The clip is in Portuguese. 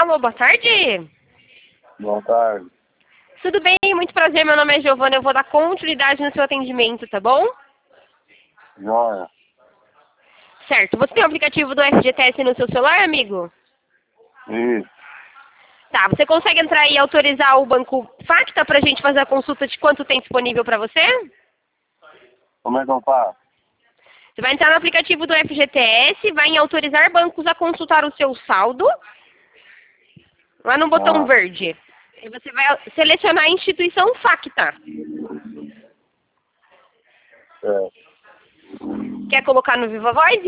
Alô, boa tarde. Boa tarde. Tudo bem? Muito prazer, meu nome é Giovana, eu vou dar continuidade no seu atendimento, tá bom? Joia. Certo, você tem o aplicativo do FGTS no seu celular, amigo? Isso. Tá, você consegue entrar e autorizar o Banco Facta pra gente fazer a consulta de quanto tem disponível pra você? Como é que eu faço? Você vai entrar no aplicativo do FGTS, vai em autorizar bancos a consultar o seu saldo, lá no botão Ah, verde. E você vai selecionar a instituição Facta. é. Quer colocar no Viva Voz?